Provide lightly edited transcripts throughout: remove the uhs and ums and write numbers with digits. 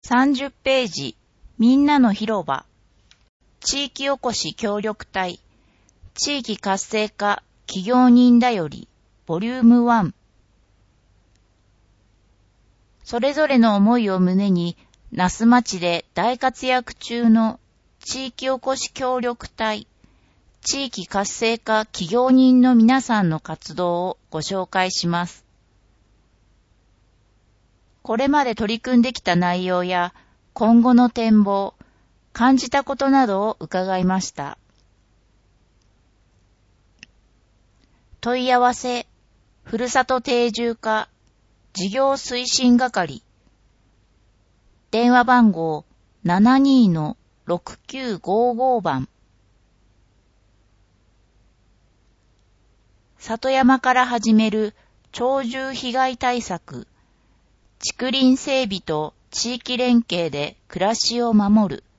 30ページ、みんなの広場。地域おこし協力隊。地域活性化企業人だより、ボリューム1。それぞれの思いを胸に、那須町で大活躍中の地域おこし協力隊。地域活性化企業人の皆さんの活動をご紹介します。これまで取り組んできた内容や今後の展望、感じたことなどを伺いました。問い合わせ、ふるさと定住課、事業推進係。電話番号 72-6955 番。里山から始める鳥獣被害対策。竹林整備と地域連携で暮らしを守る。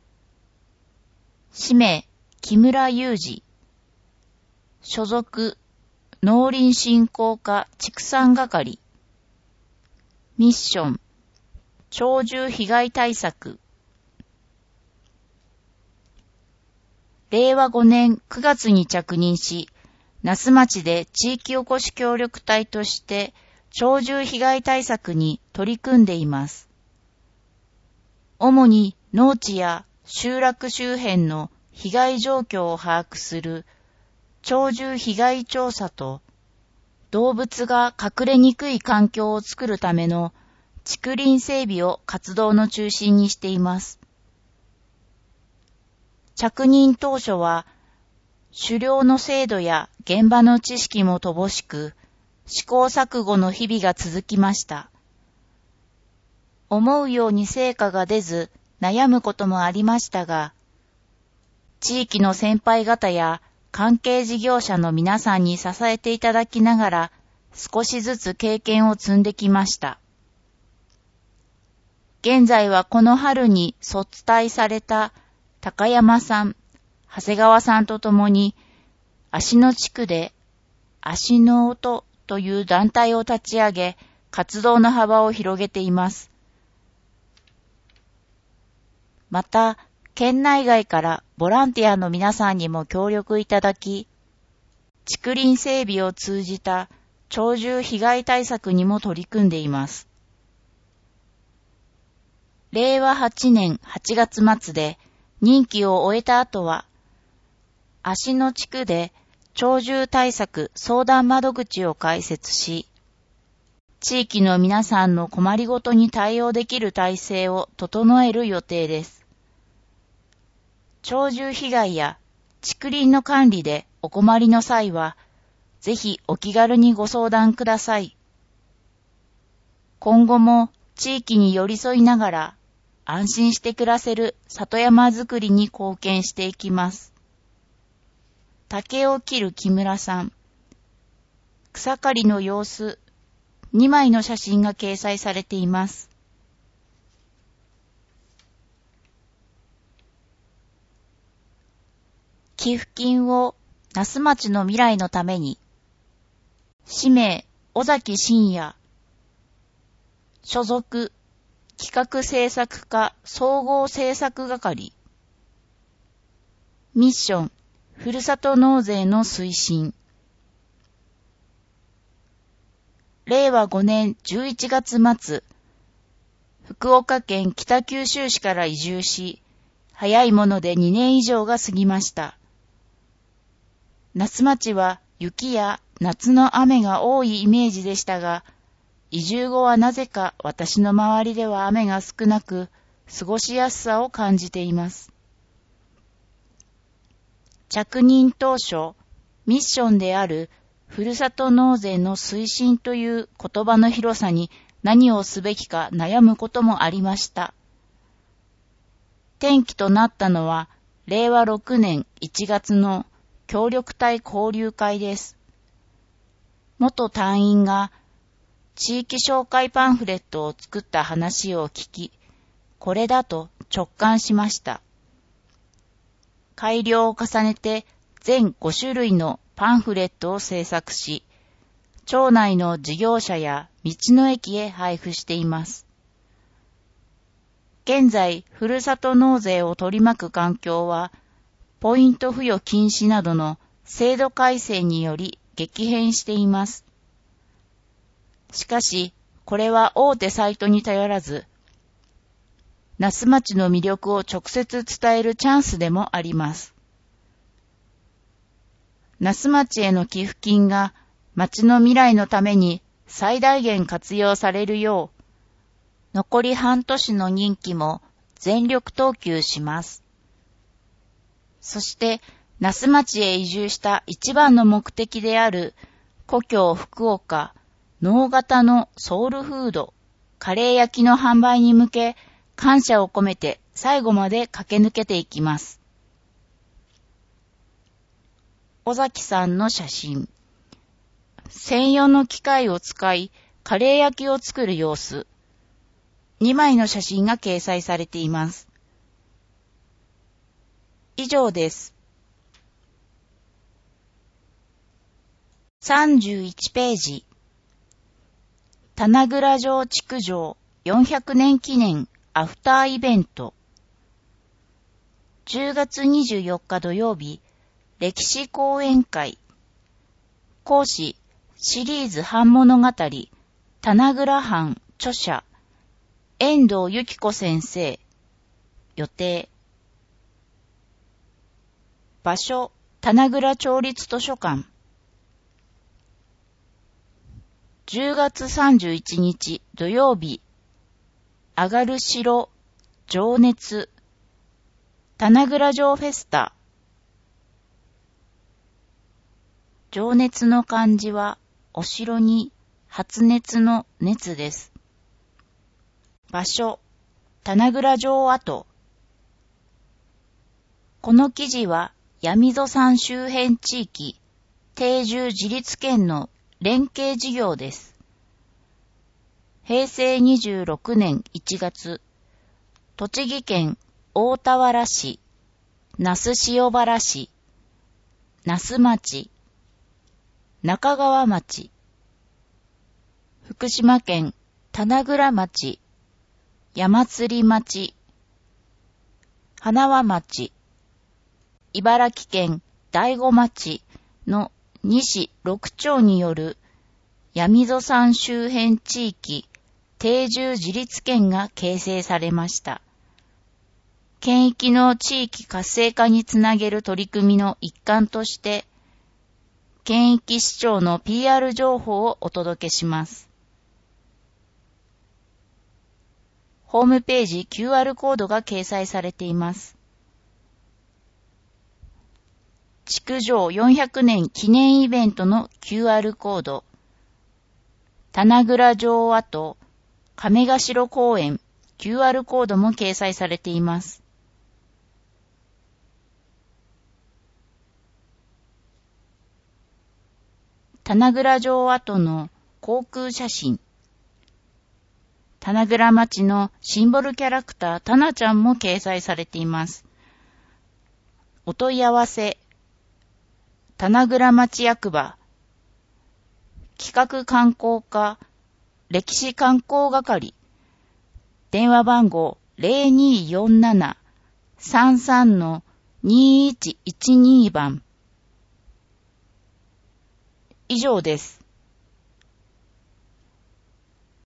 氏名、木村裕二。所属、農林振興課畜産係。ミッション、鳥獣被害対策。令和5年9月に着任し、那須町で地域おこし協力隊として鳥獣被害対策に取り組んでいます。主に農地や集落周辺の被害状況を把握する鳥獣被害調査と、動物が隠れにくい環境を作るための竹林整備を活動の中心にしています。着任当初は、狩猟の制度や現場の知識も乏しく、試行錯誤の日々が続きました。思うように成果が出ず悩むこともありましたが、地域の先輩方や関係事業者の皆さんに支えていただきながら少しずつ経験を積んできました。現在はこの春に卒退された高山さん、長谷川さんと共に芦野地区で芦野音という団体を立ち上げ、活動の幅を広げています。また、県内外からボランティアの皆さんにも協力いただき、竹林整備を通じた鳥獣被害対策にも取り組んでいます。令和8年8月末で任期を終えた後は、芦野地区で鳥獣対策相談窓口を開設し、地域の皆さんの困りごとに対応できる体制を整える予定です。鳥獣被害や竹林の管理でお困りの際は、ぜひお気軽にご相談ください。今後も地域に寄り添いながら安心して暮らせる里山づくりに貢献していきます。竹を切る木村さん。草刈りの様子、2枚の写真が掲載されています。寄付金を那須町の未来のために。氏名、尾崎真也。所属、企画制作課総合制作係。ミッション、ふるさと納税の推進。令和5年11月末、福岡県北九州市から移住し、早いもので2年以上が過ぎました。那須町は雪や夏の雨が多いイメージでしたが、移住後はなぜか私の周りでは雨が少なく、過ごしやすさを感じています。着任当初、ミッションであるふるさと納税の推進という言葉の広さに何をすべきか悩むこともありました。転機となったのは、令和6年1月の協力隊交流会です。元隊員が地域紹介パンフレットを作った話を聞き、これだと直感しました。改良を重ねて全5種類のパンフレットを制作し、町内の事業者や道の駅へ配布しています。 現在、ふるさと納税を取り巻く環境は、ポイント付与禁止などの制度改正により激変しています。しかし、これは大手サイトに頼らず、那須町の魅力を直接伝えるチャンスでもあります。那須町への寄付金が町の未来のために最大限活用されるよう、残り半年の任期も全力投球します。そして、那須町へ移住した一番の目的である故郷福岡、能形のソウルフード、カレー焼きの販売に向け、感謝を込めて最後まで駆け抜けていきます。尾崎さんの写真。専用の機械を使い、カレー焼きを作る様子。2枚の写真が掲載されています。以上です。31ページ。棚倉城築城400年記念アフターイベント。10月24日土曜日、歴史講演会。講師、シリーズ藩物語、棚倉藩著者、遠藤由紀子先生。予定。場所、棚倉町立図書館。10月31日土曜日、上がる城、情熱、棚倉城フェスタ。情熱の漢字は、お城に発熱の熱です。場所、棚倉城跡。この記事は、闇戸山周辺地域、定住自立県の連携事業です。平成26年1月、栃木県大田原市、那須塩原市、那須町、中川町、福島県棚倉町、山釣町、花輪町、茨城県大子町の2市6町による闇戸山周辺地域定住自立県が形成されました。県域の地域活性化につなげる取り組みの一環として、県域市長の PR 情報をお届けします。ホームページ QR コードが掲載されています。築城400年記念イベントの QR コード。棚倉城跡、亀ヶ代公園 QR コードも掲載されています。棚倉城跡の航空写真。棚倉町のシンボルキャラクタータナちゃんも掲載されています。お問い合わせ、棚倉町役場、企画観光課、歴史観光係、電話番号 0247-33-2112 番。以上です。